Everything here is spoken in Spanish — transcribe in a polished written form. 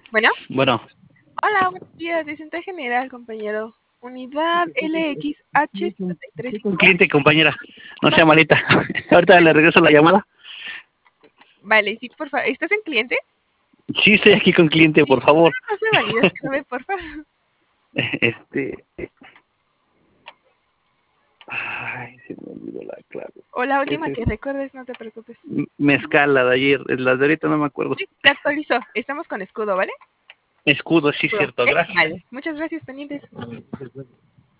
Bueno, Bueno, hola, buenos días, Vicente General, compañero. Unidad LXH735. estoy con cliente, compañera. No sea malita. Ahorita le regreso la llamada. Vale, sí, por favor. ¿Estás en cliente? Sí, estoy aquí con cliente, por favor. No me validas que no me, por favor. Este. Ay, se me olvidó la clave. O la última Ese que recuerdes, no te preocupes. es mezcal, la de ayer. La de ahorita no me acuerdo. Sí, te actualizó. Estamos con escudo, ¿vale? Escudo, sí, Escudo. cierto. Gracias. Vale, muchas gracias, pendientes.